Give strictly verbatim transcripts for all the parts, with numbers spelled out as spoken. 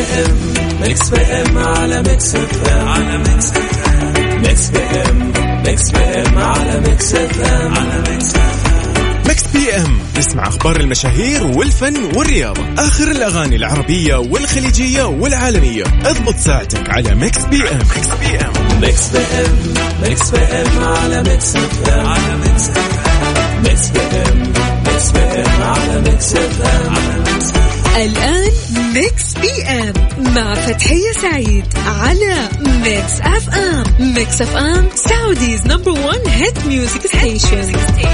ام ميكس بي ام على ميكس اف ام على ميكس اف ام ميكس بي ام ميكس بي ام على ميكس اف ام على ميكس اف ام ميكس بي ام. اسمع اخبار المشاهير والفن والرياضة، اخر الاغاني العربية والخليجية والعالمية. اضبط ساعتك على ميكس بي ام. ميكس بي ام ميكس بي ام ميكس بي ام على ميكس اف ام على ميكس اف ام ميكس بي ام ميكس بي ام على ميكس اف ام على ميكس اف ام. الآن ميكس بي ام مع فتحية سعيد على ميكس اف ام. ميكس اف ام سعوديز نمبر وان هيت ميوزك ستيشن.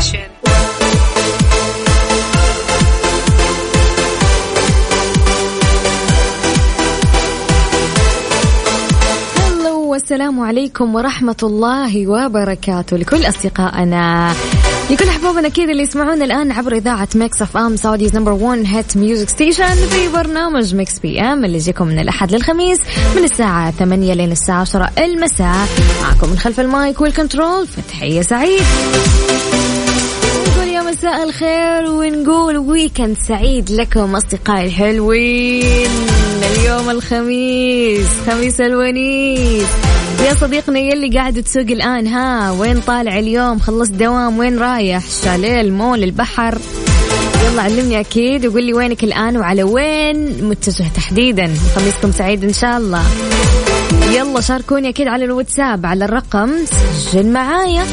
والسلام عليكم ورحمة الله وبركاته لكل أصدقائنا، لكل أحبابنا كذا اللي يسمعونا الآن عبر إذاعة ميكس أف أم سعوديز نمبر وان هيت ميوزك ستيشن في برنامج ميكس بي أم اللي يجيكم من الأحد للخميس من الساعة ثمانية لين الساعة عشرة المساء. معكم من خلف المايك والكنترول فتحية سعيد. نقول يا مساء الخير ونقول ويكند سعيد لكم أصدقائي الحلوين. اليوم الخميس، خميس الونيس. يا صديقنا يلي قاعد تسوق الآن، ها وين طالع اليوم؟ خلص دوام، وين رايح؟ شاليه، المول، البحر؟ يلا علمني أكيد وقول لي وينك الآن وعلى وين متجه تحديدا. خميسكم سعيد إن شاء الله. يلا شاركوني أكيد على الواتساب على الرقم، سجل معايا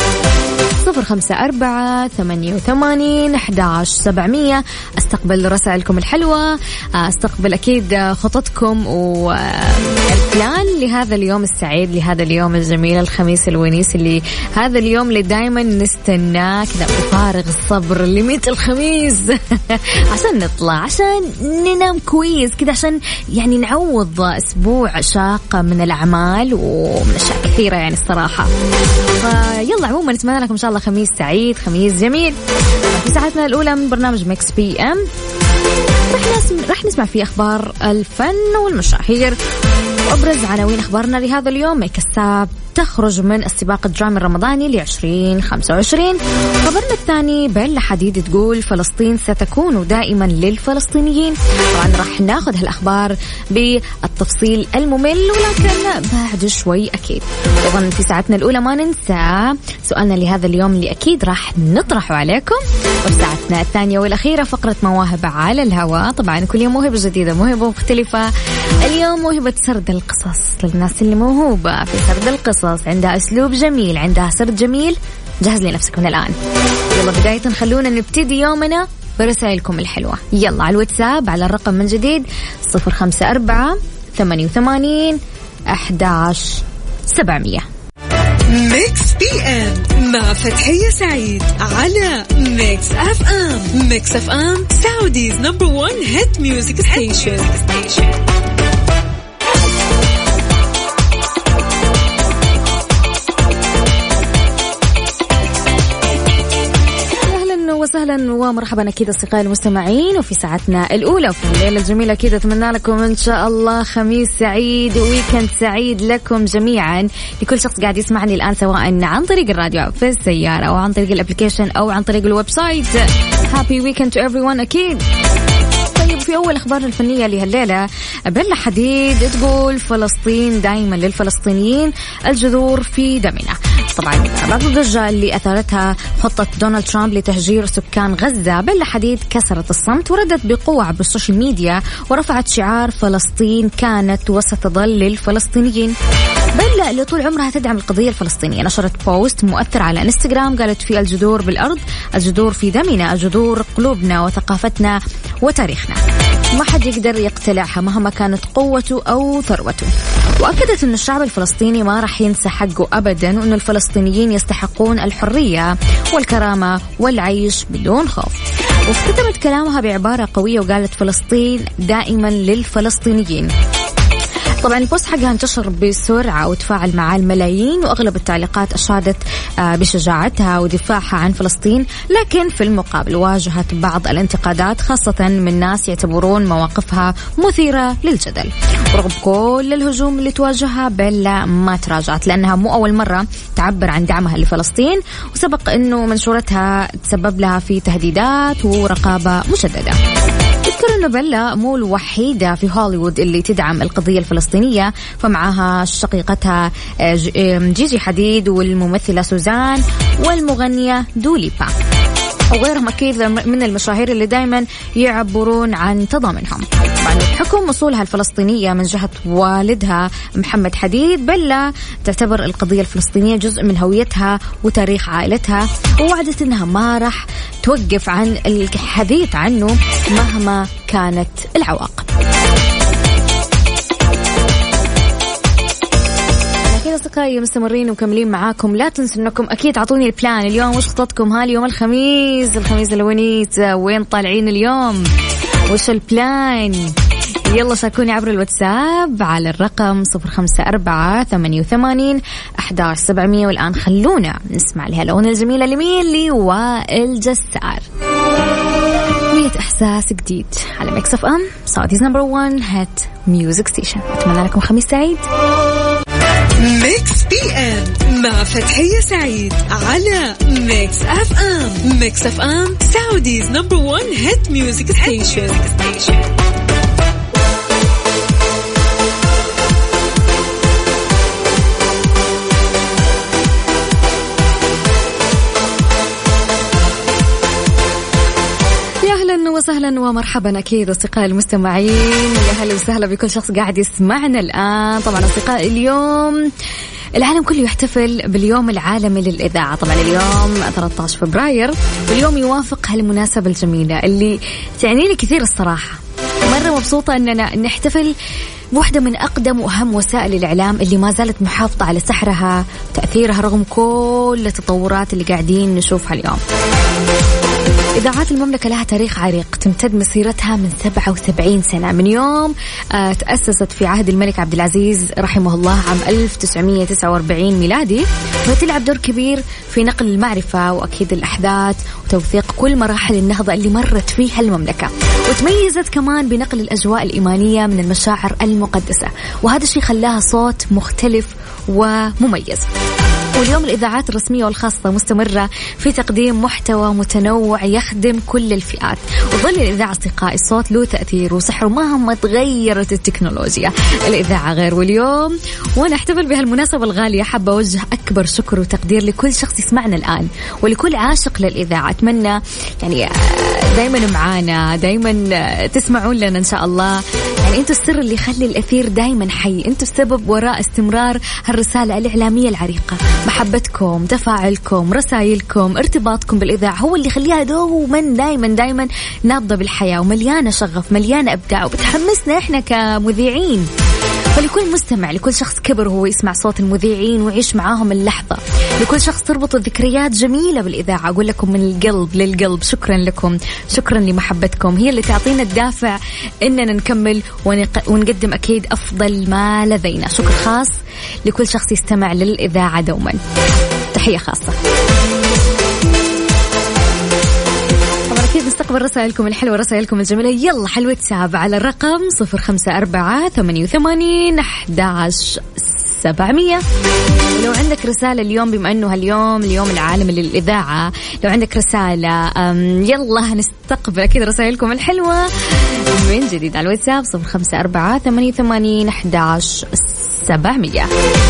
صفر خمسة أربعة ثمانية وثمانين أحد عشر سبعمية. استقبل رسائلكم الحلوة، استقبل أكيد خططكم والبلان لهذا اليوم السعيد، لهذا اليوم الجميل الخميس الونيس، اللي هذا اليوم اللي دايما نستناه كذا بفارغ الصبر لميت الخميس عشان نطلع، عشان ننام كويس كذا، عشان يعني نعوض أسبوع شاق من الأعمال ومن أشياء كثيرة يعني الصراحة. فيلا عموما نتمنى لكم إن شاء الله خميس سعيد، خميس جميل. في ساعتنا الأولى من برنامج ميكس بي أم رح نسمع, رح نسمع فيه أخبار الفن والمشاهير وأبرز عناوين أخبارنا لهذا اليوم. كالساب تخرج من السباق الدرامي الرمضاني لعشرين خمسة وعشرين. خبرنا الثاني بيلا حديد تقول فلسطين ستكون دائما للفلسطينيين. طبعا راح ناخذ هالأخبار بالتفصيل الممل ولكن بعد شوي أكيد. طبعا في ساعتنا الأولى ما ننسى سؤالنا لهذا اليوم اللي أكيد راح نطرحه عليكم. وفي ساعتنا الثانية والأخيرة فقرة مواهب على الهواء. طبعا كل يوم موهبة جديدة، موهبة مختلفة. اليوم موهبة سرد القصص للناس اللي موهوبة في سرد القصص، عندها أسلوب جميل، عندها سرد جميل. جهز لنفسك من الآن. يلا بداية خلونا نبتدي يومنا برسائلكم الحلوة. يلا على الواتساب على الرقم من جديد صفر خمسة أربعة ثمانية وثمانين أحد عشر سبعمية. ميكس بي ام مع فتحية سعيد على ميكس اف ام. ميكس اف ام سعوديز نمبر وان هيت ميوزك ستيشن. وسهلا ومرحبا أكيد أصدقائي المستمعين. وفي ساعتنا الأولى وفي الليلة الجميلة أكيد أتمنى لكم إن شاء الله خميس سعيد وويكند سعيد لكم جميعا. لكل شخص قاعد يسمعني الآن سواء عن طريق الراديو أو في السيارة أو عن طريق الابليكيشن أو عن طريق الويب سايت. Happy weekend to everyone أكيد. طيب في أول أخبارنا الفنية لهالليلة، بيلا حديد تقول فلسطين دائما للفلسطينيين، الجذور في دمنا. طبعا بعد الضجة اللي أثارتها خطة دونالد ترامب لتهجير سكان غزة، بيلا حديد كسرت الصمت وردت بقوة بالسوشيال ميديا ورفعت شعار فلسطين كانت وستظل للفلسطينيين. بيلا اللي طول عمرها تدعم القضية الفلسطينية نشرت بوست مؤثر على انستغرام قالت فيه الجذور بالأرض، الجذور في دمنا، الجذور قلوبنا وثقافتنا وتاريخنا، ما حد يقدر يقتلعها مهما كانت قوته أو ثروته. وأكدت أن الشعب الفلسطيني ما راح ينسى حقه أبدا، وأن الفلسطينيين يستحقون الحرية والكرامة والعيش بدون خوف. واختتمت كلامها بعبارة قوية وقالت فلسطين دائما للفلسطينيين. طبعا البوست حقها انتشر بسرعة وتفاعل معاه الملايين، وأغلب التعليقات أشادت بشجاعتها ودفاعها عن فلسطين، لكن في المقابل واجهت بعض الانتقادات خاصة من ناس يعتبرون مواقفها مثيرة للجدل. ورغم كل الهجوم اللي تواجهها بيلا ما تراجعت، لأنها مو أول مرة تعبر عن دعمها لفلسطين، وسبق أنه منشورتها تسبب لها في تهديدات ورقابة مشددة. نذكر أنه بيلا مو الوحيدة في هوليوود اللي تدعم القضية الفلسطينية، فمعها شقيقتها جيجي حديد والممثلة سوزان والمغنية دوليبا وغيرهم أكيد من المشاهير اللي دايما يعبرون عن تضامنهم. بحكم وصولها الفلسطينية من جهة والدها محمد حديد، بيلا تعتبر القضية الفلسطينية جزء من هويتها وتاريخ عائلتها، ووعدت أنها ما راح توقف عن الحديث عنه مهما كانت العواقب. أصدقائي مستمرين ومكملين معاكم. لا تنسوا أنكم أكيد عطوني البلان اليوم، وش خطتكم هالي يوم الخميس الخميس الونيس، وين طالعين اليوم، وش البلان؟ يلا شاركوني عبر الواتساب على الرقم صفر خمسة أربعة ثمانية وثمانين أحد عشر سبعمية. والآن خلونا نسمع لها الأغنية الجميلة لميلي والجسار، مية إحساس جديد على ميكس اف ام سعوديز نمبر وان هات ميوزك ستيشن. أتمنى لكم خميس سعيد. ميكس بي ام مع فتحية سعيد على ميكس اف ام. ميكس اف ام سعوديز نمبر وان هيت ميوزك ستيشن. وسهلا ومرحبا أكيد أصدقائي المستمعين، يا هلا وسهلا بكل شخص قاعد يسمعنا الآن. طبعا أصدقائي اليوم العالم كله يحتفل باليوم العالمي للإذاعة. طبعا اليوم ثلاثة عشر فبراير، واليوم يوافق هالمناسبة الجميلة اللي تعني لي كثير الصراحة. مرة مبسوطة أننا نحتفل بواحدة من أقدم وأهم وسائل الإعلام اللي ما زالت محافظة على سحرها وتأثيرها رغم كل التطورات اللي قاعدين نشوفها اليوم. إذاعات المملكة لها تاريخ عريق، تمتد مسيرتها من سبعة وسبعين سنة من يوم آه تأسست في عهد الملك عبد العزيز رحمه الله عام ألف وتسعمية وتسعة وأربعين ميلادي، وتلعب دور كبير في نقل المعرفة وأكيد الأحداث وتوثيق كل مراحل النهضة اللي مرت فيها المملكة، وتميزت كمان بنقل الأجواء الإيمانية من المشاعر المقدسة، وهذا الشيء خلاها صوت مختلف ومميز. واليوم الإذاعات الرسمية والخاصة مستمرة في تقديم محتوى متنوع يخدم كل الفئات، وظل الإذاعة أصدقائي الصوت له تأثير وسحر مهما تغيرت التكنولوجيا، الإذاعة غير. واليوم وأنا أحتفل بهالمناسبة الغالية حابة أوجه أكبر شكر وتقدير لكل شخص يسمعنا الآن ولكل عاشق للإذاعة. أتمنى يعني دايما معانا، دايما تسمعون لنا إن شاء الله. يعني أنتوا السر اللي يخلي الأثير دايما حي، أنتوا السبب وراء استمرار هالرسالة الإعلامية العريقة. محبتكم، تفاعلكم، رسائلكم، ارتباطكم بالإذاعة هو اللي يخليها دوما دايما دايما نابضة بالحياة ومليانة شغف، مليانة إبداع، وبتحمسنا إحنا كمذيعين. فلكل مستمع، لكل شخص كبر هو يسمع صوت المذيعين ويعيش معاهم اللحظة، لكل شخص تربط الذكريات جميلة بالإذاعة، أقول لكم من القلب للقلب شكرا لكم، شكرا لمحبتكم، هي اللي تعطينا الدافع إننا نكمل ونقدم أكيد أفضل ما لدينا. شكر خاص لكل شخص يستمع للإذاعة دوما، تحية خاصة. أكيد نستقبل رسائلكم الحلوة، رسائلكم الجميلة. يلا حلوة ساب على الرقم صفر خمسة أربعة ثمانية وثمانين أحد عشر سبعمية. ولو عندك رسالة اليوم، بما أنه اليوم اليوم العالمي للإذاعة، لو عندك رسالة يلا نستقبل أكيد رسائلكم الحلوة من جديد على الواتساب صفر خمسة أربعة ثمانية وثمانين أحد عشر سبعمية.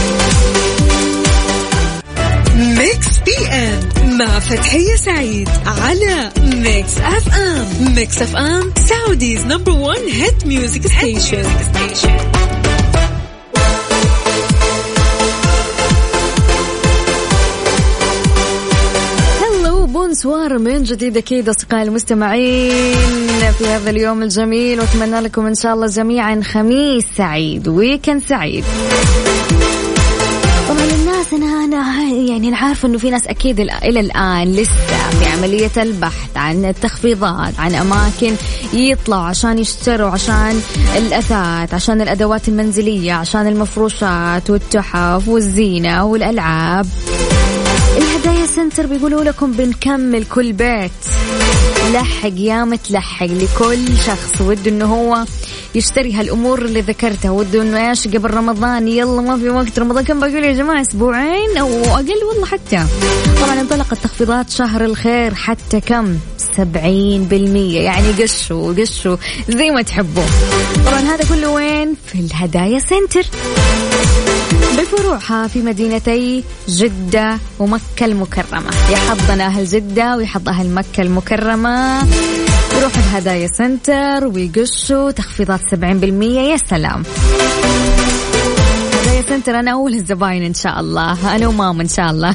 ميكس بي ام مع فتحية سعيد على ميكس اف ام. ميكس اف ام سعوديز نمبر وان هيت ميوزك ستيشن. هلو بونسوار من جديد أكيد أصدقائي المستمعين في هذا اليوم الجميل، وأتمنى لكم إن شاء الله جميعا خميس سعيد، ويكند سعيد. طبعا الناس أنا أنا يعني أنا عارفة إنه في ناس أكيد إلى الآن لسه في عملية البحث عن التخفيضات، عن أماكن يطلعوا عشان يشتروا، عشان الأثاث، عشان الأدوات المنزلية، عشان المفروشات والتحف والزينة والألعاب. الهدايا سنتر بيقولوا لكم بنكمل كل بيت، لحق يا متلحق لكل شخص وده إنه هو يشتري هالأمور اللي ذكرتها، وده إنه إيش قبل رمضان، يلا ما في وقت رمضان، كم بقول يا جماعة أسبوعين أو أقل والله حتى. طبعا انطلقت تخفيضات شهر الخير حتى كم سبعين بالمية، يعني قشوا قشوا زي ما تحبوا. طبعا هذا كله وين؟ في الهدايا سنتر بفروعها في مدينتي جدة ومكة المكرمة. يحضنا أهل جدة ويحض أهل مكة المكرمة يروحوا الهدايا سنتر ويقشوا تخفيضات سبعين بالمية. يا سلام، هدايا سنتر أنا أول الزباين إن شاء الله، أنا وماما إن شاء الله.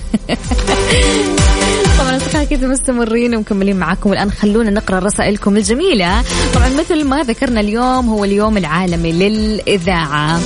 طبعا أصدقائي كده مستمرين ومكملين معاكم، والآن خلونا نقرأ رسائلكم الجميلة. طبعا مثل ما ذكرنا اليوم هو اليوم العالمي للإذاعة.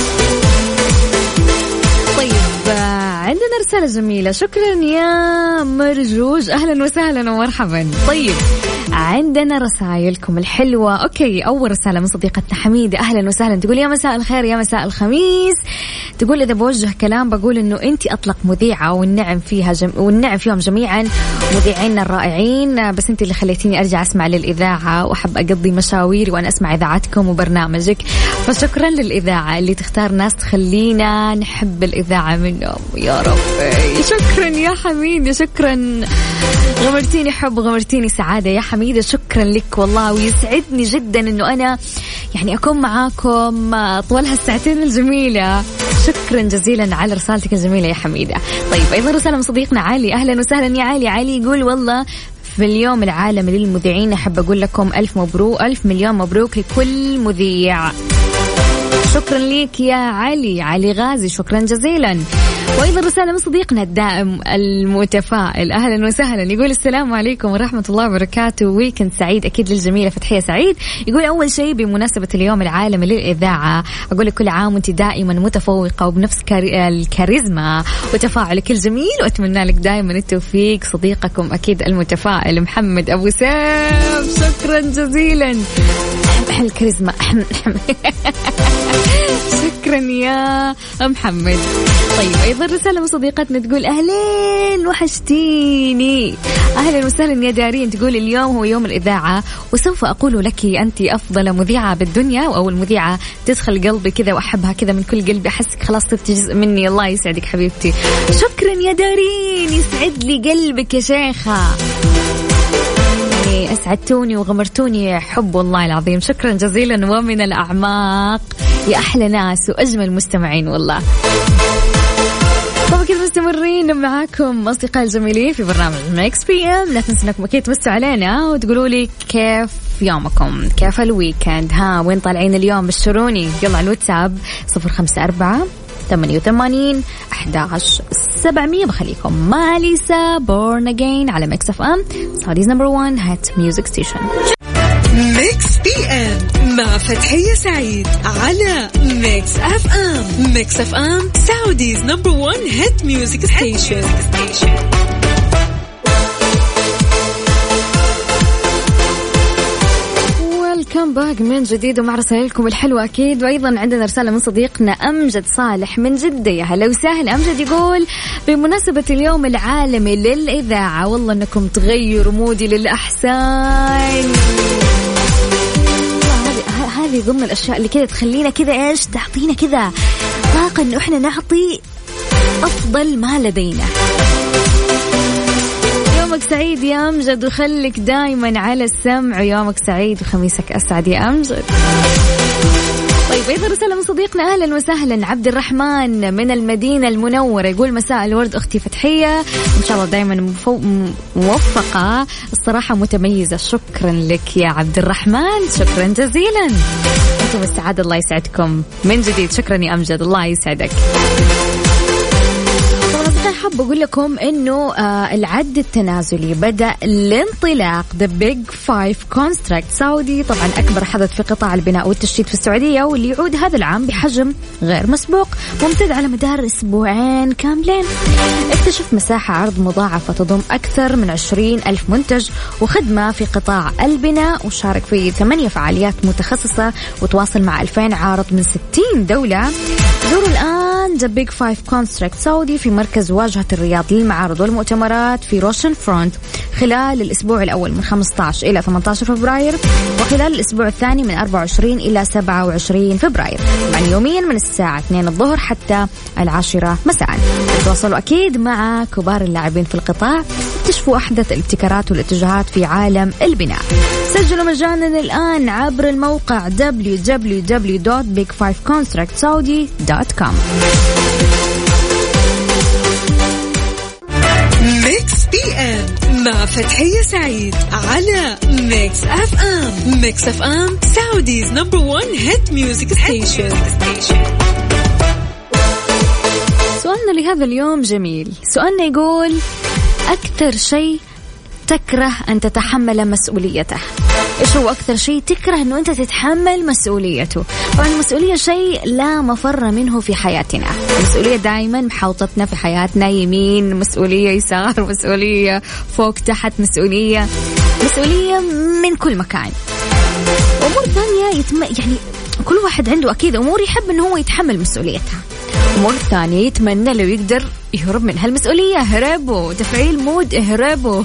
طيب عندنا رسالة جميلة، شكرا يا مرجوج، أهلا وسهلا ومرحبا. طيب عندنا رسائلكم الحلوة. أوكي، أول رسالة من صديقتنا حميدة، أهلا وسهلا، تقول يا مساء الخير يا مساء الخميس. تقول إذا بوجه كلام بقول إنه أنت أطلق مذيعة والنعم فيها جم... والنعم فيهم جميعا مذيعين الرائعين، بس أنت اللي خليتيني أرجع أسمع للإذاعة وأحب أقضي مشاويري وأنا أسمع إذاعتكم وبرنامجك، فشكرا للإذاعة اللي تختار ناس تخلينا نحب الإذاعة منهم يا رب. شكرا يا حميدة، شكرا، غمرتيني حب غمرتيني سعادة يا حميدة، شكرا لك والله، ويسعدني جدا إنه أنا يعني أكون معاكم طول هالساعتين الجميلة. شكرا جزيلا على رسالتك الجميلة يا حميدة. طيب أيضا رسالة من صديقنا علي، أهلا وسهلا يا علي. علي يقول والله في اليوم العالمي للمذيعين أحب أقول لكم ألف مبروك، ألف مليون مبروك لكل مذيع. شكرا لك يا علي، علي غازي، شكرا جزيلا. وأيضا رسالة من صديقنا الدائم المتفائل، أهلا وسهلا، يقول السلام عليكم ورحمة الله وبركاته، ويكند سعيد أكيد للجميلة فتحية سعيد. يقول أول شيء بمناسبة اليوم العالمي للإذاعة أقول لك كل عام وأنت دائما متفوقة وبنفس الكاريزما وتفاعلك الجميل، وأتمنى لك دائما التوفيق. صديقكم أكيد المتفائل محمد أبو سيف، شكرا جزيلا. الكاريزما شكرا يا محمد. طيب أيضا رسالة من صديقتنا تقول أهلين وحشتيني، أهلا وسهلا يا دارين. تقول اليوم هو يوم الإذاعة وسوف أقول لك أنت أفضل مذيعة بالدنيا، وأول مذيعة تدخل قلبي كذا وأحبها كذا من كل قلبي، أحسك خلاص صرت جزء مني. الله يسعدك حبيبتي، شكرا يا دارين، يسعد لي قلبك يا شيخة، أسعدتوني وغمرتوني حب والله العظيم، شكرا جزيلا ومن الأعماق يا أحلى ناس وأجمل مستمعين والله. طبعا كده مستمرين معاكم أصدقائي الجميلين في برنامج ميكس بي ام. لا تنسوا انكم اكيد تمسوا علينا وتقولوا لي كيف يومكم، كيف الويكند، ها وين طالعين اليوم، بشروني يلا على الواتساب صفر خمسة أربعة ثمانية وثمانين أحد عشر سبعمية. بخليكم مع ليسا بورن أجين على ميكس اف ام، سعوديز نمبر وان هات ميوزك ستيشن. ميكس بي ام مع فتحية سعيد على ميكس اف ام. ميكس اف ام سعوديز نمبر وان هات ميوزك ستيشن. كم باق من جديد ومع رسائلكم الحلوة أكيد. وأيضا عندنا رسالة من صديقنا أمجد صالح من جدة، يا هلا وسهلا أمجد. يقول بمناسبة اليوم العالمي للإذاعة والله أنكم تغيروا مودي للأحسن. هذه ضمن الأشياء اللي كده تخلينا كده إيش، تعطينا كده طاقة إنه إحنا نعطي أفضل ما لدينا. يومك سعيد يا أمجد وخليك دايما على السمع، ويومك سعيد وخميسك أسعد يا أمجد. طيب أيضا رسالة من صديقنا أهلا وسهلا عبد الرحمن من المدينة المنورة، يقول مساء الورد أختي فتحية، إن شاء الله دايما موفقة، الصراحة متميزة. شكرا لك يا عبد الرحمن، شكرا جزيلا، أنتم السعادة، الله يسعدكم من جديد. شكرا يا أمجد، الله يسعدك. حاب أقول لكم إنه آه العد التنازلي بدأ الانطلاق The Big Five Construct سعودي، طبعا أكبر حدث في قطاع البناء والتشييد في السعودية، واللي يعود هذا العام بحجم غير مسبوق ممتد على مدار أسبوعين كاملين. اكتشف مساحة عرض مضاعفة تضم أكثر من عشرين ألف منتج وخدمة في قطاع البناء، وشارك في ثمانية فعاليات متخصصة وتواصل مع ألفين عارض من ستين دولة. زوروا الآن The Big Five Construct سعودي في مركز واجهة الرياض للمعارض والمؤتمرات في روشن فرونت خلال الأسبوع الأول من خمسة عشر إلى ثمانية عشر فبراير، وخلال الأسبوع الثاني من أربعة وعشرين إلى سبعة وعشرين فبراير، يعني يوميا من الساعة اثنين الظهر حتى العاشرة مساء. تواصلوا أكيد مع كبار اللاعبين في القطاع، واكتشفوا أحدث الابتكارات والاتجاهات في عالم البناء. سجلوا مجانا الآن عبر الموقع دبليو دبليو دبليو دوت بيج فايف كونستراكت سعودي دوت كوم. ميكس بي ام مع فتحية سعيد على ميكس اف ام. ميكس اف ام سعوديز نمبر ون هيت ميوزك ستيشن. سؤالنا لهذا اليوم جميل. سؤالنا يقول أكثر شيء تكره أن تتحمل مسؤوليته. إيش هو أكثر شيء تكره أنه أنت تتحمل مسؤوليته؟ طبعا المسؤولية شيء لا مفر منه في حياتنا. المسؤولية دائما محوطتنا في حياتنا، يمين مسؤولية، يسار مسؤولية، فوق تحت مسؤولية، مسؤولية من كل مكان. أمور ثانية يتم يعني كل واحد عنده أكيد أمور يحب أنه هو يتحمل مسؤوليتها، أمور ثانية يتمنى لو يقدر يهرب من هالمسؤولية. هربوا تفعيل مود، اهربوا.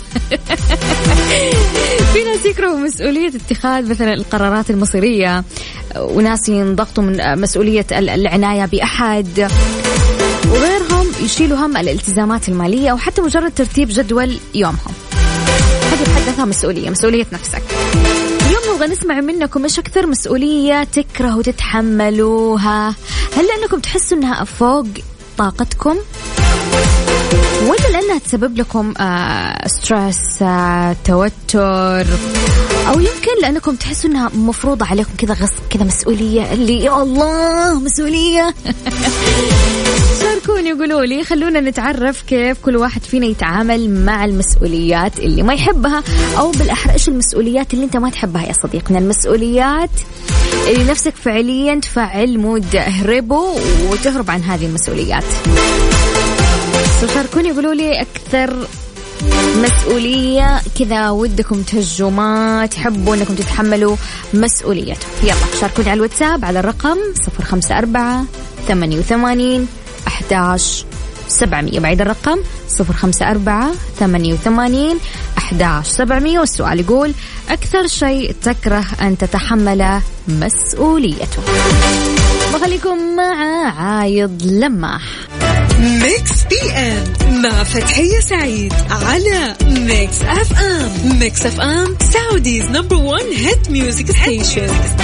في ناس يكرهوا مسؤولية اتخاذ مثلا القرارات المصيرية، وناس ينضغطوا من مسؤولية العناية بأحد، وغيرهم يشيلوا هم الالتزامات المالية أو حتى مجرد ترتيب جدول يومهم. هذه بحد ذاتها مسؤولية، مسؤولية نفسك. اليوم نبغى نسمع منكم إيش أكثر مسؤولية تكرهوا تتحملوها؟ هل لأنكم تحسوا أنها فوق طاقتكم، ولا لأنها تسبب لكم آه ستريس، آه توتر، أو يمكن لأنكم تحسوا أنها مفروضة عليكم كذا غصب، كذا مسؤولية اللي يا الله مسؤولية. شاركوني وقولوا لي، خلونا نتعرف كيف كل واحد فينا يتعامل مع المسؤوليات اللي ما يحبها، أو بالأحرى إيش المسؤوليات اللي أنت ما تحبها يا صديقنا. المسؤوليات اللي نفسك فعليا تفعل مود اهربوا وتهرب عن هذه المسؤوليات. شاركوني قولوا لي أكثر مسؤولية كذا ودكم تهجوا ما تحبوا أنكم تتحملوا مسؤوليته. يلا شاركوني على الواتساب على الرقم صفر خمسة أربعة ثمانية وثمانين أحد عشر سبعمية. بعد الرقم صفر خمسة أربعة ثمانية وثمانين أحد عشر سبعمية. والسؤال يقول أكثر شيء تكره أن تتحمل مسؤوليته. بخليكم مع عايض لماح. ميكس بي ام مع فتحية سعيد على ميكس اف ام. ميكس اف ام سعوديز نمبر ون هيت ميوزك ستيشن.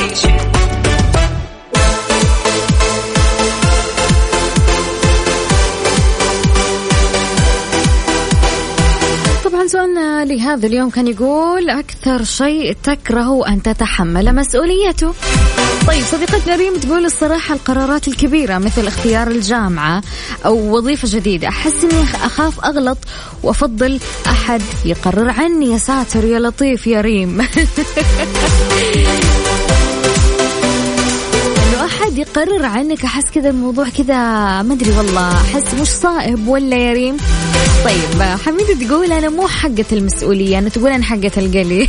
طبعا سؤالنا لهذا اليوم كان يقول أكثر شيء تكره أن تتحمل مسؤوليته. طيب صديقتنا ريم تقول الصراحة القرارات الكبيرة مثل اختيار الجامعة أو وظيفة جديدة أحس إني أخاف أغلط وأفضل أحد يقرر عني. يا ساتر يا لطيف يا ريم. إنه أحد يقرر عنك أحس كذا الموضوع كذا ما أدري والله، أحس مش صائب ولا يا ريم. طيب حميدة تقول أنا مو حقة المسؤولية، أنا تقول أنا حقة القلي.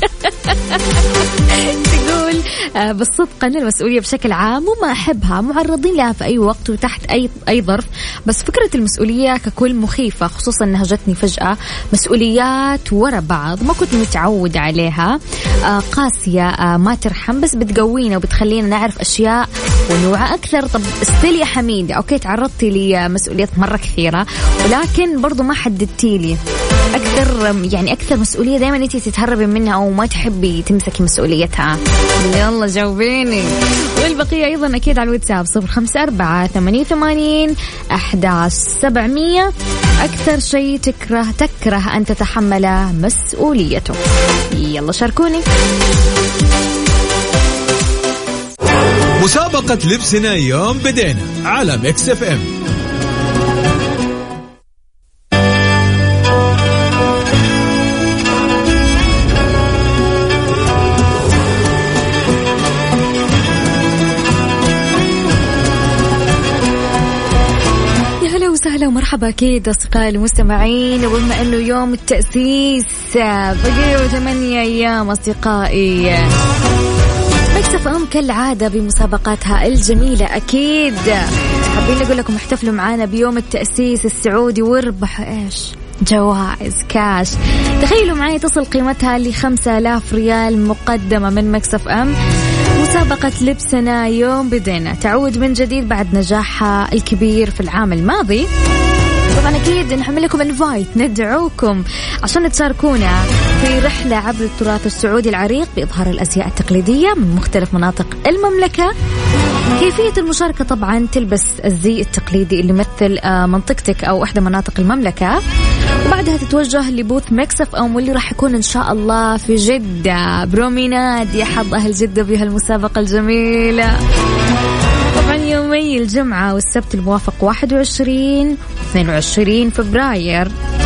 تقول بالصدق أن المسؤولية بشكل عام وما أحبها، معرضين لها في أي وقت وتحت أي أي ظرف، بس فكرة المسؤولية ككل مخيفة، خصوصا أنها جتني فجأة مسؤوليات ورا بعض ما كنت متعودة عليها، قاسية ما ترحم، بس بتقوينا وبتخلينا نعرف أشياء ونوعى أكثر. طب استيل يا حميدة، أوكي تعرضتي لي مسؤوليات مرة كثيرة، ولكن برضو ما حددتي لي أكثر، يعني أكثر مسؤولية دائما أنت تتهربي منها أو ما تحبي تمسكي مسؤوليتها. يلا جاوبيني. والبقية أيضا أكيد على الواتساب صفر خمسة أربعة ثمانية وثمانين أحد عشر سبعمية. أكثر شيء تكره تكره أن تتحمل مسؤوليته. يلا شاركوني. مسابقة لبسنا يوم بدينا على ميكس اف ام. وسهلا ومرحبا أكيد أصدقائي المستمعين. وبما أنه يوم التأسيس بقي ثمانية أيام أصدقائي، ميكس اف ام كالعادة بمسابقاتها الجميلة أكيد حابين نقول لكم احتفلوا معانا بيوم التأسيس السعودي واربحوا إيش؟ جوائز كاش. تخيلوا معي تصل قيمتها لخمسة آلاف ريال مقدمة من ميكس اف ام. مسابقة لبسنا يوم بدينا تعود من جديد بعد نجاحها الكبير في العام الماضي، طبعا أكيد نحمل لكم انفايت، ندعوكم عشان تشاركونا في رحلة عبر التراث السعودي العريق بإظهار الأزياء التقليدية من مختلف مناطق المملكة. كيفية المشاركة طبعا تلبس الزي التقليدي اللي يمثل منطقتك أو إحدى مناطق المملكة، وبعدها تتوجه لبوث ميكس اف ام واللي راح يكون إن شاء الله في جدة بروميناد. يا حظ أهل جدة بهالمسابقة الجميلة. طبعا يومي الجمعة والسبت الموافق واحد وعشرين واثنين وعشرين فبراير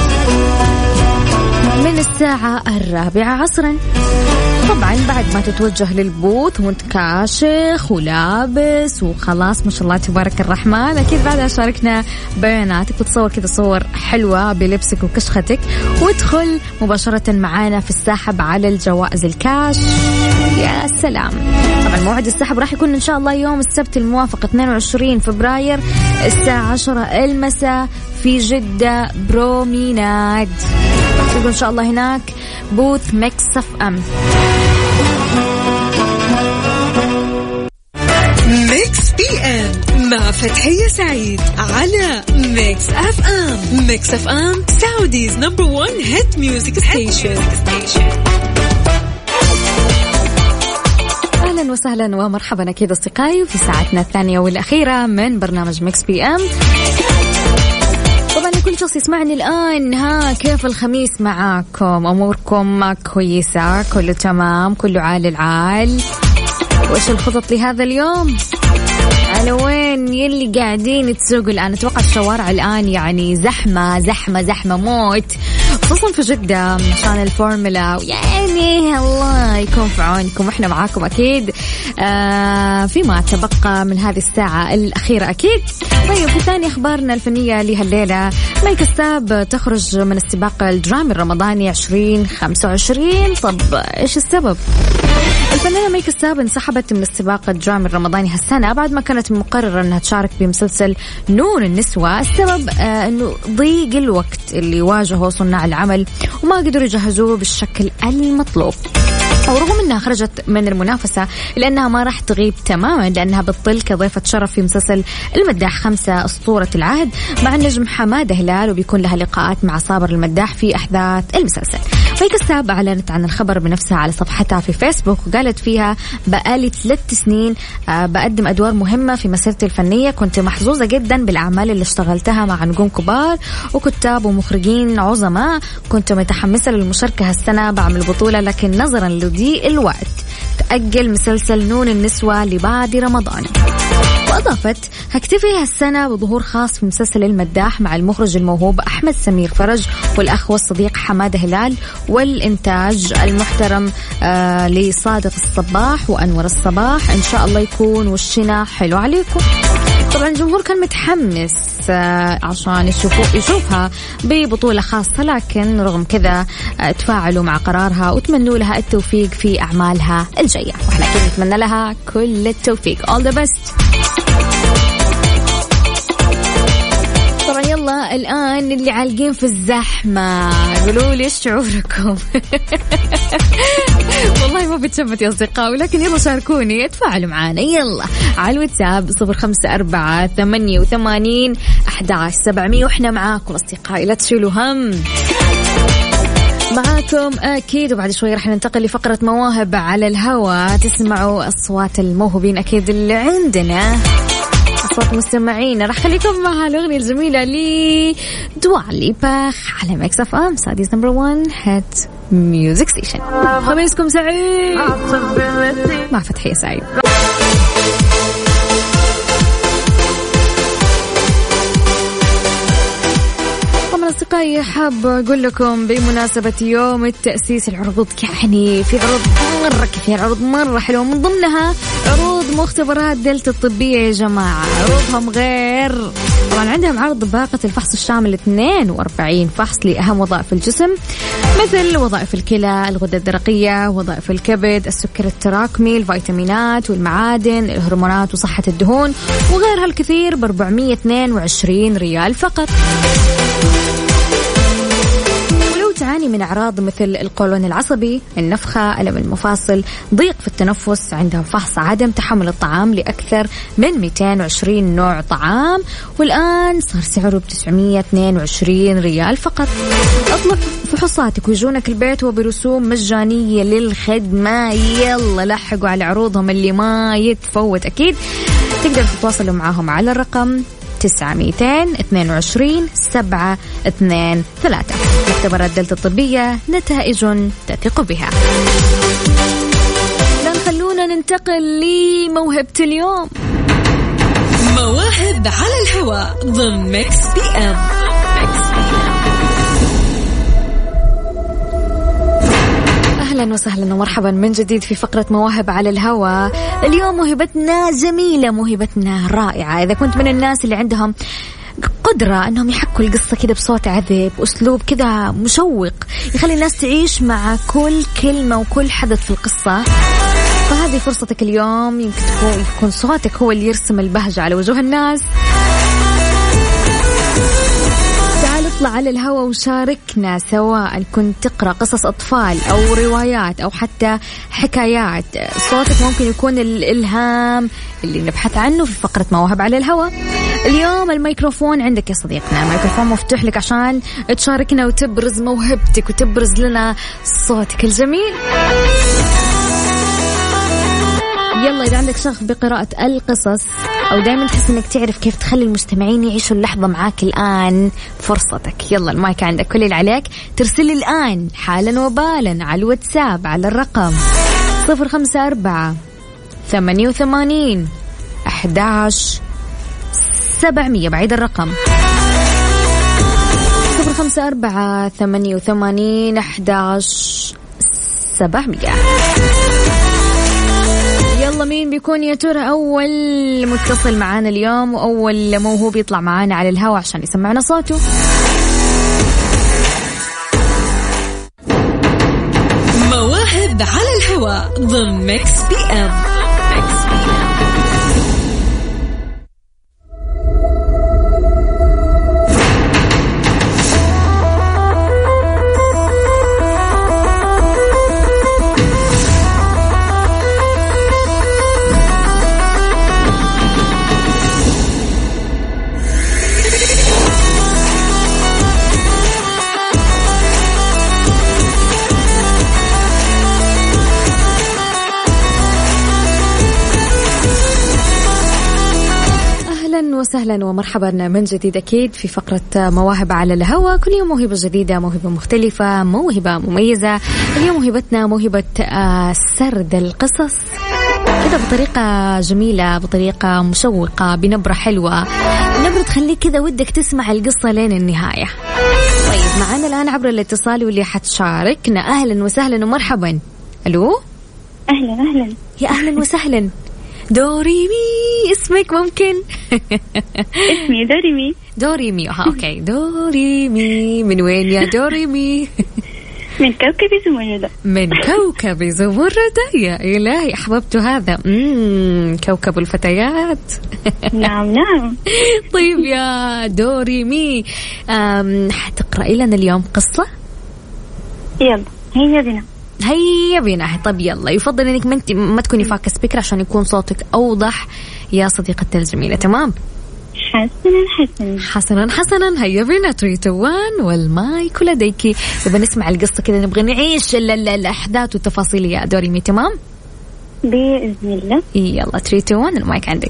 من الساعة الرابعة عصرا. طبعا بعد ما تتوجه للبوث وانت كاشخ ولابس وخلاص ما شاء الله تبارك الرحمن، أكيد بعدها شاركنا بياناتك وتصور كذا صور حلوة بلبسك وكشختك، وادخل مباشرة معانا في السحب على الجوائز الكاش. يا سلام. طبعا موعد السحب راح يكون إن شاء الله يوم السبت الموافق اثنين وعشرين فبراير الساعة عشرة المساء في جدة بروميناد. راح إن شاء الله هناك بوث ميكس اف ام. ميكس بي ام مع فتحية سعيد على ميكس اف ام. ميكس اف ام سعوديز نمبر وان هيت ميوزك ستيشن. أهلا وسهلا ومرحبا أكيد أصدقائي في ساعتنا الثانية والأخيرة من برنامج ميكس بي ام. طبعا لكل شخص يسمعني الآن، ها كيف الخميس معاكم؟ أموركم كويسة؟ كله تمام؟ كله عال العال؟ وإيش الخطط لهذا اليوم؟ على وين يلي قاعدين تسوقوا الآن؟ أتوقع الشوارع الآن يعني زحمة زحمة زحمة موت، خصوصا في جدة عشان الفورمولا، يعني الله يكون في عونكم. إحنا معاكم أكيد آه فيما تبقى من هذه الساعة الأخيرة أكيد. طيب في ثاني أخبارنا الفنية لهالليلة، ماي كساب تخرج من السباق الدرامي الرمضاني عشرين خمسة وعشرين. طب إيش السبب؟ الفنانة ماي كساب انسحبت من السباق الدرامي الرمضاني هالسنة بعد ما كانت مقررة أنها تشارك بمسلسل نور النسوة. السبب آه أنه ضيق الوقت اللي واجهه صناع العمل وما قدروا يجهزوه بالشكل المطلوب. ورغم أنها خرجت من المنافسة لأنها ما راح تغيب تماما، لأنها بتطل كضيفة شرف في مسلسل المداح خمسة أسطورة العهد مع النجم حمادة هلال، وبيكون لها لقاءات مع صابر المداح في أحداث المسلسل. ماي كساب أعلنت عن الخبر بنفسها على صفحتها في فيسبوك وقالت فيها: بقالي ثلاث سنين بقدم أدوار مهمة في مسيرتي الفنية، كنت محظوظة جدا بالأعمال اللي اشتغلتها مع نجوم كبار وكتاب ومخرجين عظماء، كنت متحمسة للمشاركة هالسنة بعمل بطولة، لكن نظرا لضيق الوقت تأجل مسلسل نور النسوة لبعد رمضان. وأضافت: هكتفي هالسنة بظهور خاص في مسلسل المداح مع المخرج الموهوب أحمد سمير فرج والأخ والصديق حمادة هلال، والإنتاج المحترم آه لصادق الصباح وأنور الصباح. إن شاء الله يكون وشنا حلو عليكم. طبعا الجمهور كان متحمس آه عشان يشوفوا يشوفها ببطولة خاصة، لكن رغم كذا آه تفاعلوا مع قرارها وتمنوا لها التوفيق في أعمالها الجاية، وإحنا أكيد نتمنى لها كل التوفيق. all the best. طبعا يلا الآن اللي عالقين في الزحمة قولوا لي ايش شعوركم؟ والله ما بتشمت يا أصدقاء، ولكن يلا شاركوني، اتفاعلوا معانا يلا على الواتساب صفر خمسة أربعة ثمانية وثمانين أحد عشر سبعمية، وإحنا معاكم أصدقائي لا تشيلوا هم، معاكم أكيد. وبعد شوي رح ننتقل لفقرة مواهب على الهواء، تسمعوا أصوات الموهوبين أكيد اللي عندنا، أصوات مستمعين. رح خليكم مع الأغنية الجميلة لي دوالي باخ على ميكس اف ام سعوديز نمبر وان هيت ميوزك ستيشن. خميسكم سعيد مع فتحية سعيد. أصدقائي حاب أقول لكم بمناسبة يوم التأسيس العروض، يعني في عروض مرة كثير، عروض مرة حلوة، من ضمنها عروض مختبرات دلتا الطبية يا جماعة. عروضهم غير طبعا، عندهم عرض باقة الفحص الشامل اثنين وأربعين فحص لأهم وظائف الجسم مثل وظائف الكلى، الغدة الدرقية، وظائف الكبد، السكر التراكمي، الفيتامينات والمعادن، الهرمونات وصحة الدهون وغيرها الكثير ب أربعمية واثنين وعشرين ريال فقط. تعاني من أعراض مثل القولون العصبي، النفخة، ألم المفاصل، ضيق في التنفس، عندها فحص عدم تحمل الطعام لأكثر من مئتين وعشرين نوع طعام، والآن صار سعره بتسعمية واثنين وعشرين ريال فقط. اطلب فحوصاتك ويجونك البيت وبرسوم مجانية للخدمة. يلا لحقوا على عروضهم اللي ما يتفوت. أكيد تقدر تتواصلوا معاهم على الرقم تسعة مئتين اثنين وعشرين سبعة اثنين ثلاثة. مختبرات دلتا الطبية، نتائج تثق بها. لن خلونا ننتقل لموهبة اليوم. مواهب على الهواء ضمن ميكس بي ام. أهلا وسهلا ومرحبا من جديد في فقرة مواهب على الهواء. اليوم موهبتنا جميلة، موهبتنا رائعة. إذا كنت من الناس اللي عندهم قدرة أنهم يحكوا القصة كده بصوت عذب، أسلوب كده مشوق يخلي الناس تعيش مع كل كلمة وكل حدث في القصة، فهذه فرصتك اليوم. يمكن يكون صوتك هو اللي يرسم البهجة على وجوه الناس. تعال اطلع على الهواء وشاركنا، سواء كنت تقرأ قصص أطفال أو روايات أو حتى حكايات. صوتك ممكن يكون الإلهام اللي نبحث عنه في فقرة مواهب على الهواء. اليوم الميكروفون عندك يا صديقنا، الميكروفون مفتوح لك عشان تشاركنا وتبرز موهبتك وتبرز لنا صوتك الجميل. يلا إذا عندك شغف بقراءة القصص أو دايما تحس إنك تعرف كيف تخلي المستمعين يعيشوا اللحظة معاك، الآن فرصتك. يلا المايك عندك، كل اللي عليك ترسل الآن حالا وبالا على الواتساب على الرقم صفر خمسة أربعة ثمانية وثمانين أحد عشر سبعمية. بعيد الرقم صفر خمسة أربعة ثمانية وثمانين أحد عشر سبعمية. يلا مين بيكون يا ترى أول متصل معانا اليوم وأول موهوب يطلع معانا على الهواء عشان يسمعنا صوته؟ مواهب على الهواء ضمن ميكس بي ام. وسهلا ومرحبا من جديد أكيد في فقرة مواهب على الهواء. كل يوم موهبة جديدة، موهبة مختلفة، موهبة مميزة. اليوم موهبتنا موهبة سرد القصص كده بطريقة جميلة، بطريقة مشوقة، بنبرة حلوة، نبرة تخليك كده ودك تسمع القصة لين النهاية. طيب معنا الآن عبر الاتصال واللي حتشاركنا. أهلا وسهلا ومرحبا. ألو أهلا أهلا يا أهلا وسهلا. دوريمي اسمك ممكن؟ اسمي دوريمي. دوريمي ها اوكي. دوريمي من وين يا دوريمي؟ من كوكب زمردة. من كوكب زمردة، يا إلهي أحببت هذا. امم كوكب الفتيات. نعم نعم. طيب يا دوريمي حتقرأي لنا اليوم قصة؟ يلا هيا بنا هيا بينا. طب يلا، يفضل انك ما, ما تكوني فاكة سبيكر عشان يكون صوتك اوضح يا صديقتي الجميلة. تمام؟ حسنا حسنا حسنا حسنا. هيا بينا. ثلاثة اثنين واحد والمايك لديكي. نبغى نسمع القصة كذا، نبغى نعيش الاحداث والتفاصيل يا دوريمي. تمام بإذن الله. يلا ثلاثة اثنين واحد المايك عندك.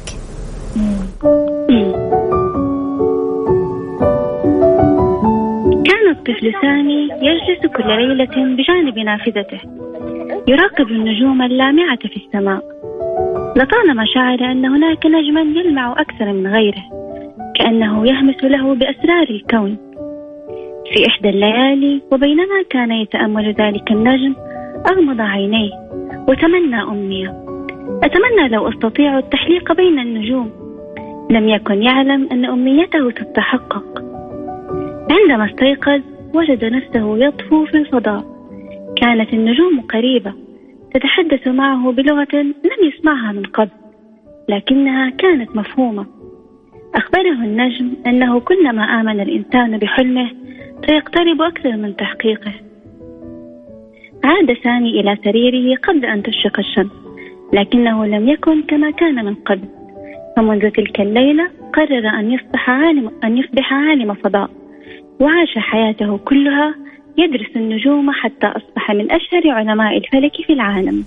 الطفل سامي يجلس كل ليلة بجانب نافذته يراقب النجوم اللامعة في السماء. لطالما شعر أن هناك نجما يلمع أكثر من غيره، كأنه يهمس له بأسرار الكون. في إحدى الليالي وبينما كان يتأمل ذلك النجم أغمض عينيه وتمنى أمنية: أتمنى لو أستطيع التحليق بين النجوم. لم يكن يعلم أن أمنيته تتحقق. عندما استيقظ وجد نفسه يطفو في الفضاء. كانت النجوم قريبة تتحدث معه بلغة لم يسمعها من قبل، لكنها كانت مفهومة. أخبره النجم أنه كلما آمن الإنسان بحلمه سيقترب أكثر من تحقيقه. عاد سامي إلى سريره قبل أن تشرق الشمس، لكنه لم يكن كما كان من قبل. فمنذ تلك الليلة قرر أن يصبح عالم أن يصبح عالم فضاء، وعاش حياته كلها يدرس النجوم حتى أصبح من أشهر علماء الفلك في العالم.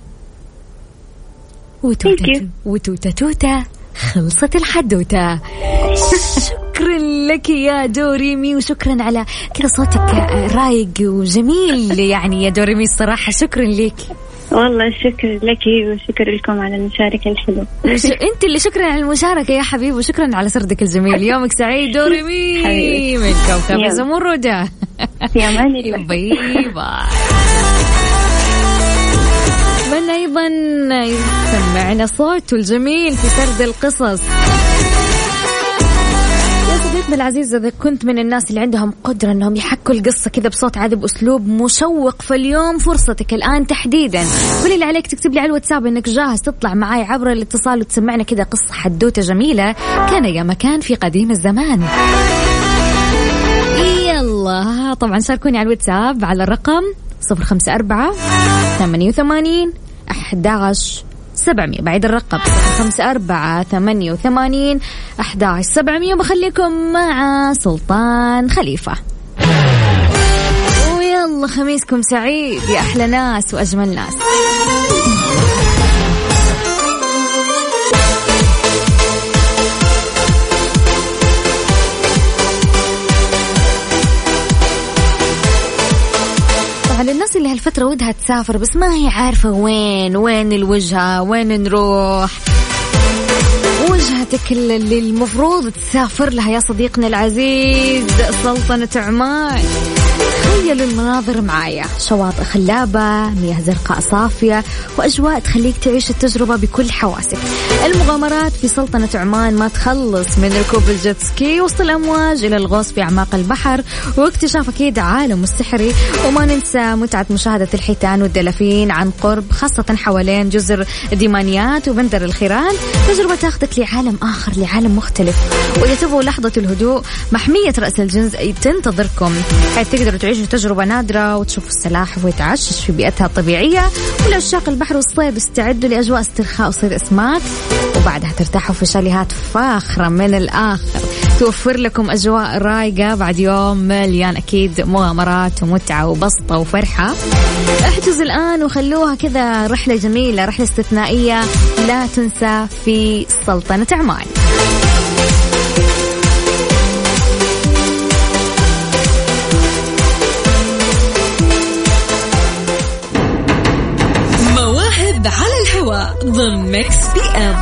وتوتة وتوتة توتة خلصت الحدوتة. شكرا لك يا دوريمي، وشكرا على كذا صوتك رايق وجميل يعني يا دوريمي، الصراحة شكرا لك. والله شكر لك وشكر لكم على المشاركة الحلوة. انت اللي شكرا على المشاركة يا حبيبي، وشكرا على سردك الجميل. يومك سعيد دوريمي من كوكب زمردة. يا أمان الله. باي باي. من أيضا يسمعنا صوته الجميل في سرد القصص. يا صديقنا العزيز، إذا كنت من الناس اللي عندهم قدرة أنهم يحكوا القصة كذا بصوت عذب أسلوب مشوق، فاليوم فرصتك الآن تحديدا. كل اللي عليك تكتب لي على الواتساب أنك جاهز تطلع معاي عبر الاتصال وتسمعنا كذا قصة حدوتة جميلة كان يا مكان في قديم الزمان. يلا طبعا شاركوني على الواتساب على الرقم صفر خمسة أربعة ثمانية وثمانين أحد عشر سبعمية. بعد الرقم صفر خمسة أربعة ثمانية وثمانين أحد عشر سبعمية. بخليكم مع سلطان خليفة. ويلا خميسكم سعيد يا أحلى ناس وأجمل ناس. على الناس اللي هالفترة ودها تسافر بس ما هي عارفة وين وين الوجهة، وين نروح، وجهتك اللي المفروض تسافر لها يا صديقنا العزيز سلطنة عمان. تخيلوا المناظر معايا، شواطئ خلابة، مياه زرقاء صافية، وأجواء تخليك تعيش التجربة بكل حواسك. المغامرات في سلطنة عمان ما تخلص، من ركوب الجيت سكي وسط الأمواج إلى الغوص في أعماق البحر واكتشاف أكيد عالم السحري. وما ننسى متعة مشاهدة الحيتان والدلافين عن قرب، خاصة حوالين جزر ديمانيات وبندر الخيران. تجربة تاخدك لعالم آخر، لعالم مختلف. وإذا تبغوا لحظة الهدوء، محمية رأس الجنز تنتظركم، حيث تقدروا تعيشوا تجربة نادرة وتشوفوا السلاحف ويتعشش في بيئتها الطبيعية. ولعشاق البحر والصيد استعدوا لأجواء استرخاء وصيد أسماك، وبعدها ترتاحوا في شاليهات فاخرة من الآخر توفر لكم أجواء رايقة بعد يوم مليان أكيد مغامرات ومتعة وبسطة وفرحة. احجز الآن وخلوها كذا رحلة جميلة، رحلة استثنائية لا تنسى في سلطنة عمان. مواهب على الهواء ضمن ميكس بي ام.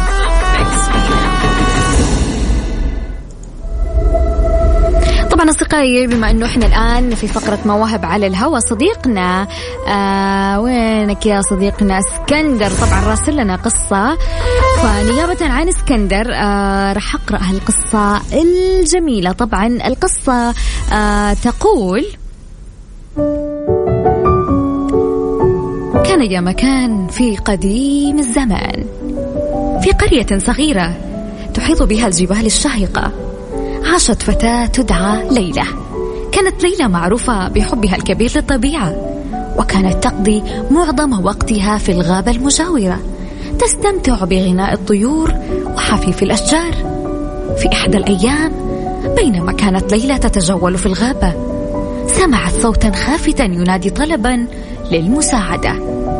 طبعا أصدقائي، بما أنه إحنا الآن في فقرة مواهب على الهواء، صديقنا آه وينك يا صديقنا اسكندر طبعا راسل لنا قصة، فنيابة عن اسكندر آه رح أقرأ هالقصة الجميلة. طبعا القصة آه تقول: كان يا مكان في قديم الزمان، في قرية صغيرة تحيط بها الجبال الشاهقة، عاشت فتاة تدعى ليلى. كانت ليلى معروفة بحبها الكبير للطبيعة، وكانت تقضي معظم وقتها في الغابة المجاورة، تستمتع بغناء الطيور وحفيف الأشجار. في إحدى الأيام بينما كانت ليلى تتجول في الغابة، سمعت صوتا خافتا ينادي طلبا للمساعدة.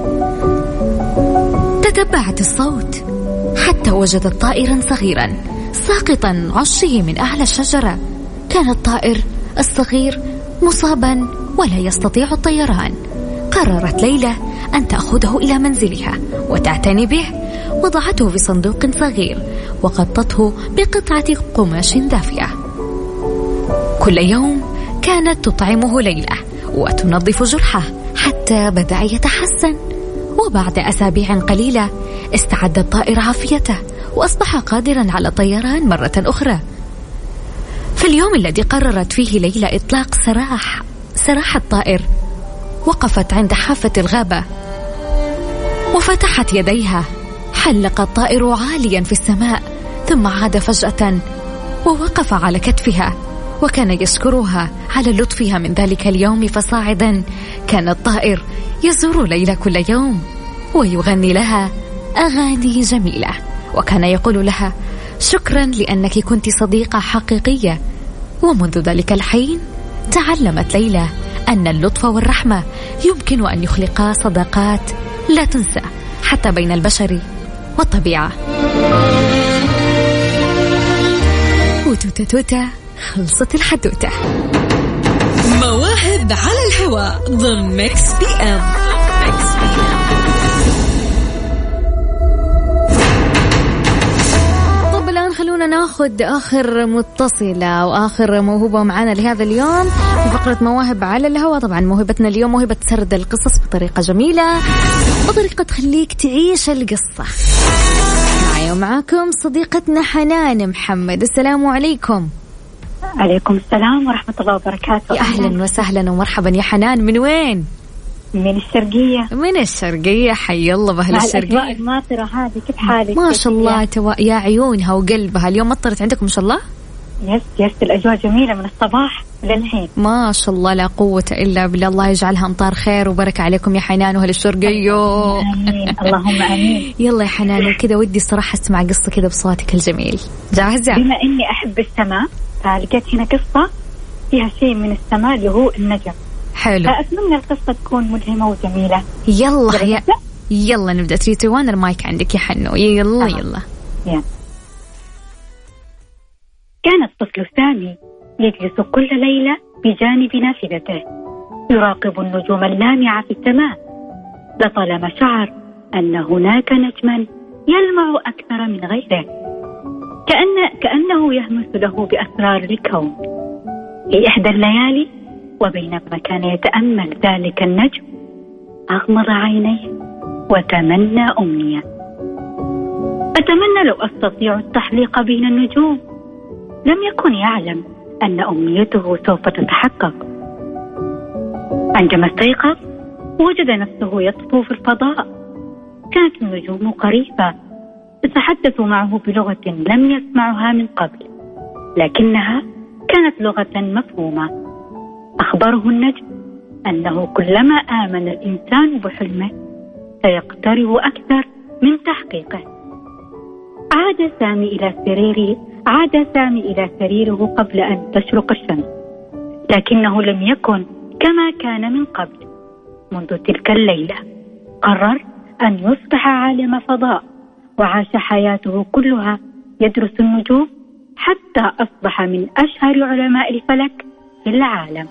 تتبعت الصوت حتى وجدت طائرا صغيرا ساقطا عشه من أعلى الشجرة. كان الطائر الصغير مصابا ولا يستطيع الطيران. قررت ليلى أن تأخذه إلى منزلها وتعتني به، وضعته في صندوق صغير وغطته بقطعة قماش دافية. كل يوم كانت تطعمه ليلى وتنظف جرحه حتى بدأ يتحسن. وبعد أسابيع قليلة استعد الطائر عافيته وأصبح قادرا على الطيران مرة أخرى. في اليوم الذي قررت فيه ليلى إطلاق سراح سراح الطائر، وقفت عند حافة الغابة وفتحت يديها. حلق الطائر عاليا في السماء، ثم عاد فجأة ووقف على كتفها، وكان يشكرها على لطفها من ذلك اليوم فصاعدا. كان الطائر يزور ليلى كل يوم ويغني لها أغاني جميلة، وكان يقول لها شكرا لأنك كنت صديقة حقيقية. ومنذ ذلك الحين تعلمت ليلى أن اللطف والرحمة يمكن أن يخلقا صداقات لا تنسى حتى بين البشر والطبيعة. وتوتا توتا خلصت الحدوتة. مواهب على الهواء ضمن ميكس بي ام. طب الآن خلونا ناخد آخر متصلة وآخر موهوبة معنا لهذا اليوم في فقرة مواهب على الهواء. طبعا موهبتنا اليوم موهبة سرد القصص بطريقة جميلة، بطريقة تخليك تعيش القصة. معي ومعاكم صديقتنا حنان محمد. السلام عليكم. عليكم السلام ورحمة الله وبركاته. يا أهلا وسهلا ومرحبا يا حنان. من وين؟ من الشرقية. من الشرقية، حي الله بأهل الشرقية. الأجواء الماطرة هذه، كيف حالك؟ ما شاء الله توا... يا عيونها وقلبها. اليوم مطرت عندكم ما شاء الله؟ يس يس الأجواء جميلة من الصباح للحين ما شاء الله، لا قوة إلا بالله. الله يجعلها أمطار خير وبركة عليكم يا حنان وأهل الشرقية. آمين. اللهم آمين. يلا يا حنان، وكذا ودي الصراحة أسمع قصة كذا بصوتك الجميل. جاهزة؟ بما إني أحب السماء فلقيت هنا قصة فيها شيء من السماء اللي هو النجم. حلو. فأتمنى القصة تكون ملهمة وجميلة. يلا يا... يلا نبدأ. تريتي وانا المايك عندك يا حنو. يلا يلا يلا. كان الطفل سامي يجلس كل ليلة بجانب نافذته يراقب النجوم اللامعة في السماء، لطالما شعر أن هناك نجما يلمع أكثر من غيره، كأن كأنه يهمس له بأسرار الكون. في إحدى الليالي وبينما كان يتأمل ذلك النجم أغمض عينيه وتمنى أمنية: أتمنى لو أستطيع التحليق بين النجوم. لم يكن يعلم أن أمنيته سوف تتحقق. عندما استيقظ وجد نفسه يطفو في الفضاء. كانت النجوم قريبة تتحدث معه بلغة لم يسمعها من قبل، لكنها كانت لغة مفهومة. أخبره النجم أنه كلما آمن الإنسان بحلمه سيقترب أكثر من تحقيقه. عاد سامي إلى سريره عاد سامي إلى سريره قبل أن تشرق الشمس، لكنه لم يكن كما كان من قبل. منذ تلك الليلة قرر أن يصبح عالم فضاء، وعاش حياته كلها يدرس النجوم حتى أصبح من أشهر علماء الفلك في العالم.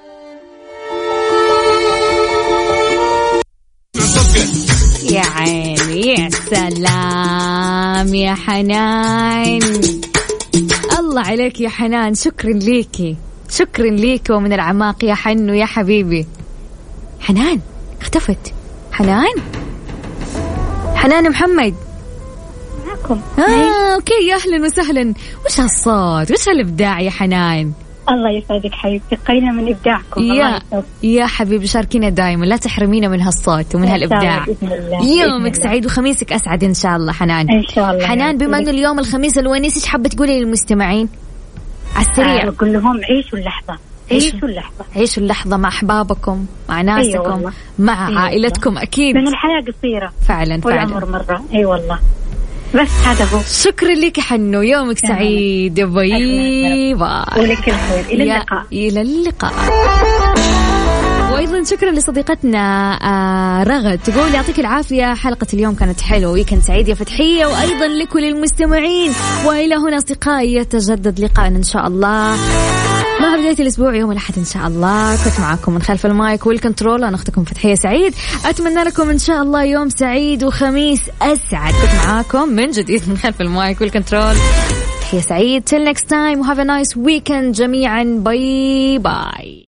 يا عيني، يا سلام يا حنان. الله عليك يا حنان. شكرا ليكي، شكرا ليكي ومن العماق يا حنو يا حبيبي. حنان اختفت. حنان حنان محمد معكم. آه أوكي، يا أهلا وسهلا. وش هالصوت، وش هالإبداع يا حنان؟ الله يسعدك حبيبتي، قينا من إبداعكم. يا يا حبيبي شاركينا دائما، لا تحرمينا من هالصوت ومن هالإبداع. يومك سعيد وخميسك أسعد إن شاء الله. حنان إن شاء الله. حنان، بما إنه اليوم الخميس الونيس، إيش حابة تقولي للمستمعين على السريع؟ أقول لهم عيشوا اللحظة، عيشوا اللحظة، عيشوا اللحظة مع أحبابكم، مع ناسكم. أيوة مع أيوة عائلتكم والله. أكيد، من الحياة قصيرة فعلا فعلا، والعمر مرة. أي أيوة والله. بس هذا هو. شكرا لك حنو، يومك سعيد. باي باي. ولك الخير. إلى اللقاء. إلى اللقاء. وأيضا شكرا لصديقتنا رغد، تقول يعطيك العافية، حلقة اليوم كانت حلوة، ويكند سعيد يا فتحية، وأيضا لكل المستمعين. وإلى هنا أصدقائي يتجدد لقاءنا إن شاء الله مع بداية الأسبوع يوم الأحد إن شاء الله. كنت معكم من خلف المايك والكنترول أنا أختكم فتحية سعيد. أتمنى لكم إن شاء الله يوم سعيد وخميس أسعد. كنت معاكم من جديد من خلف المايك والكنترول فتحية سعيد. Till next time, have a nice weekend جميعا. باي باي.